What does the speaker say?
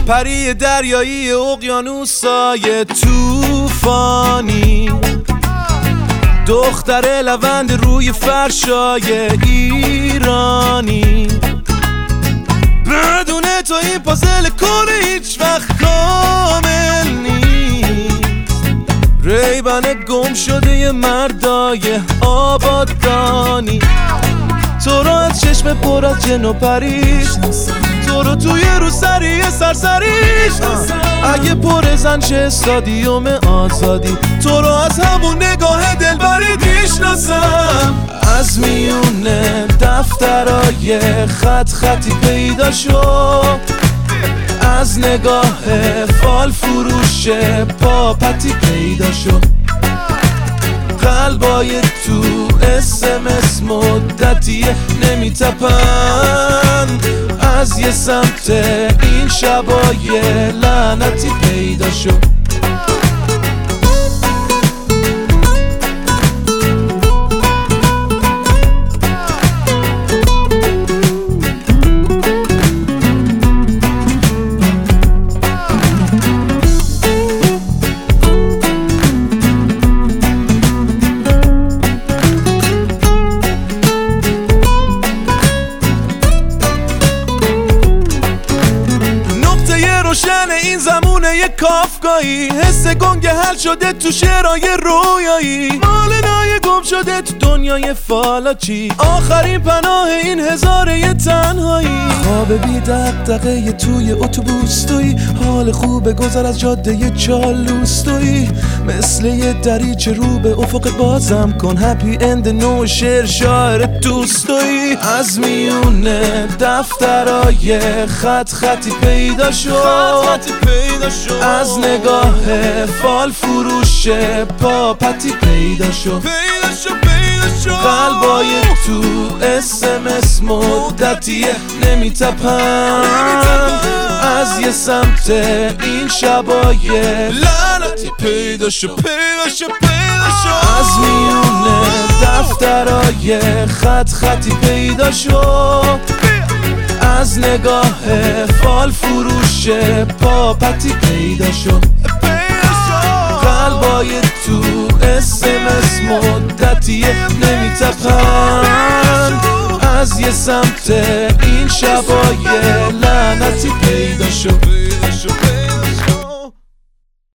پری دریایی اقیانوسای توفانی، دختر لوند روی فرشای ایرانی. بدون تو این پازل کل هیچ وقت کامل نیست. ریبن گم شده ی مردای آبادانی، تو رو از چشم پر از جن و پریش، تو رو توی روسری سرسریش. اگه پر زن چه استادیوم آزادی، تو رو از همون نگاه دلبریت میشناسم. از میونه دفترای خط خطی پیدا شد، از نگاه فال فروش پاپتی پیدا شد. قلبای تو SMS مدتی نمیتپن، از یه سمت این شبای لعنتی پیدا شد. روشن این زمونه یه کافکایی، حس گنگ حل شده تو شعرهای رویایی. مال نای گم شده تو دنیای فالاچی، آخرین پناه این هزاره تنهایی. خواب بی دغدغه توی اتوبوس توی، حال خوب گذر از جاده چالوس توی. مثل یه دریچه رو به افق بازم کن، هپی اند نو شعر شاعر دوست توی. از میونه دفترای خط خطی پیدا شد، از نگاه فال فروش پاپتی پیدا شد. قلبای تو SMS مدتی نمیتپن، از یه سمت این شبای لعنتی پیدا شد. از میونه دفترای خط خطی پیدا شد، از نگاه فال فروش پاپتی پیدا شد. قلبای تو SMS مدتی نمیتپن، از یه سمت این شبای لعنتی پیدا شد.